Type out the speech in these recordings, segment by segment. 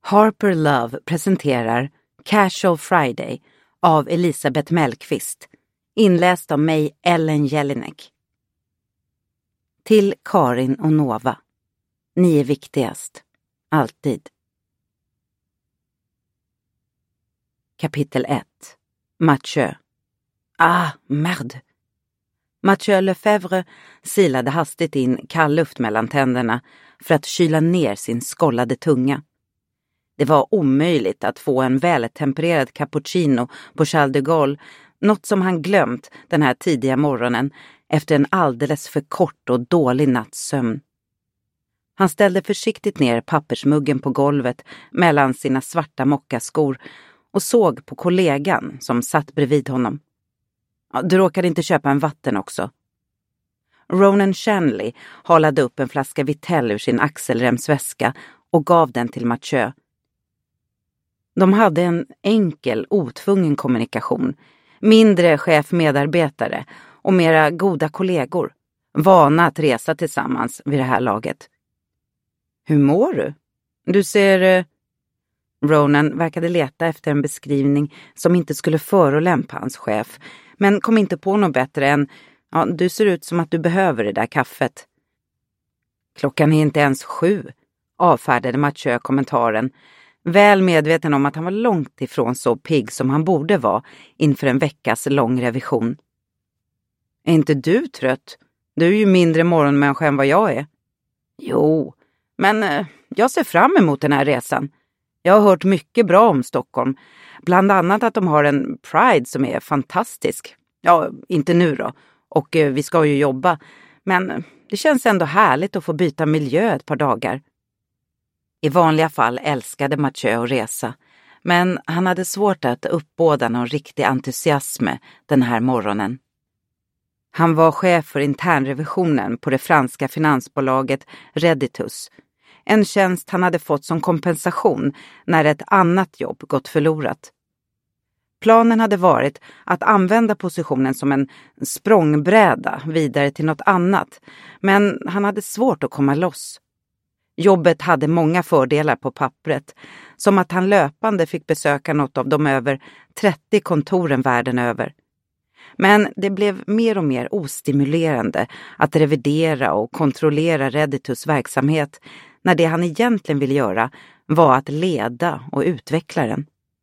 Harper Love presenterar Casual Friday av Elisabeth Mellqvist, inläst av mig Ellen Jelinek. Till Karin och Nova. Ni är viktigast. Alltid. Kapitel 1. Mathieu. Merde. Mathieu Lefebvre silade hastigt in kall luft mellan tänderna för att kyla ner sin skållade tunga. Det var omöjligt att få en vältempererad cappuccino på Charles de Gaulle, något som han glömt den här tidiga morgonen efter en alldeles för kort och dålig nattsömn. Han ställde försiktigt ner pappersmuggen på golvet mellan sina svarta mockaskor och såg på kollegan som satt bredvid honom. Du råkade inte köpa en vatten också. Ronan Shanley halade upp en flaska Vitell ur sin axelremsväska och gav den till Mathieu. De hade en enkel, otvungen kommunikation. Mindre chef-medarbetare och mera goda kollegor. Vana att resa tillsammans vid det här laget. Hur mår du? Du ser... Ronan verkade leta efter en beskrivning som inte skulle förolämpa hans chef. Men kom inte på något bättre än... du ser ut som att du behöver det där kaffet. Klockan är inte ens 7, avfärdade Mathieu kommentaren. Väl medveten om att han var långt ifrån så pigg som han borde vara inför en veckas lång revision. Är inte du trött? Du är ju mindre morgonmänniska än vad jag är. Jo, men jag ser fram emot den här resan. Jag har hört mycket bra om Stockholm. Bland annat att de har en Pride som är fantastisk. Ja, inte nu då. Och vi ska ju jobba. Men det känns ändå härligt att få byta miljö ett par dagar. I vanliga fall älskade Mathieu att resa. Men han hade svårt att uppbåda någon riktig entusiasm den här morgonen. Han var chef för internrevisionen på det franska finansbolaget Reditus. En tjänst han hade fått som kompensation när ett annat jobb gått förlorat. Planen hade varit att använda positionen som en språngbräda vidare till något annat, men han hade svårt att komma loss. Jobbet hade många fördelar på pappret, som att han löpande fick besöka något av de över 30 kontoren världen över. Men det blev mer och mer ostimulerande att revidera och kontrollera Reditus verksamhet när det han egentligen ville göra var att leda och utveckla den.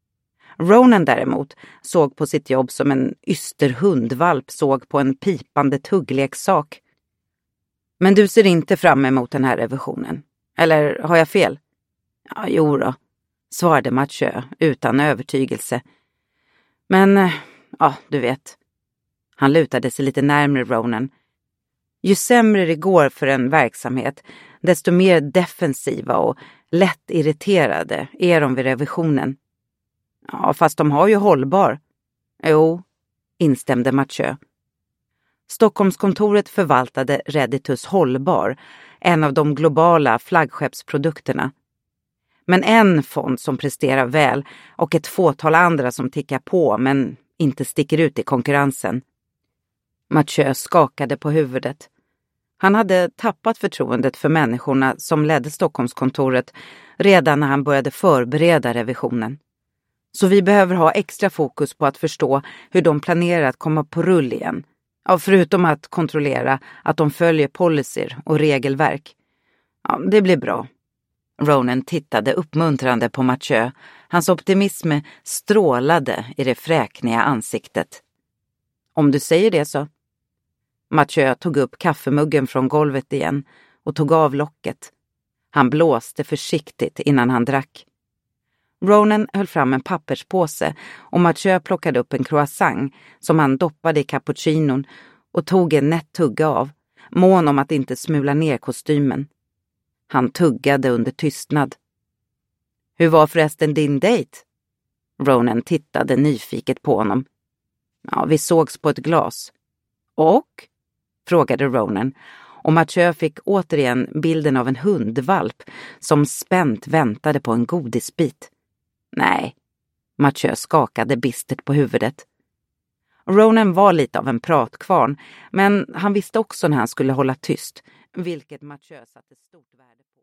Ronan däremot såg på sitt jobb som en ysterhundvalp såg på en pipande tuggleksak. Men du ser inte fram emot den här revisionen. Eller har jag fel? Ja, jo då, svarade Mathieu utan övertygelse. Men, du vet. Han lutade sig lite närmare Ronan. Ju sämre det går för en verksamhet, desto mer defensiva och lätt irriterade är de vid revisionen. Ja, fast de har ju hållbar. Jo, instämde Mathieu. Stockholmskontoret förvaltade Reditus hållbar, en av de globala flaggskeppsprodukterna. Men en fond som presterar väl och ett fåtal andra som tickar på men inte sticker ut i konkurrensen. Mathieu skakade på huvudet. Han hade tappat förtroendet för människorna som ledde Stockholmskontoret redan när han började förbereda revisionen. Så vi behöver ha extra fokus på att förstå hur de planerar att komma på rull igen. Ja, förutom att kontrollera att de följer policyer och regelverk. Ja, det blir bra. Ronan tittade uppmuntrande på Mathieu. Hans optimism strålade i det fräkniga ansiktet. Om du säger det så. Mathieu tog upp kaffemuggen från golvet igen och tog av locket. Han blåste försiktigt innan han drack. Ronan höll fram en papperspåse och Mathieu plockade upp en croissant som han doppade i cappuccinon och tog en nätt tugga av, mån om att inte smula ner kostymen. Han tuggade under tystnad. Hur var förresten din dejt? Ronan tittade nyfiket på honom. Ja, vi sågs på ett glas. Och? Frågade Ronan. Och Mathieu fick återigen bilden av en hundvalp som spänt väntade på en godisbit. Nej, Mathieu skakade bistert på huvudet. Ronan var lite av en pratkvarn, men han visste också när han skulle hålla tyst, vilket Mathieu satte stort värde på.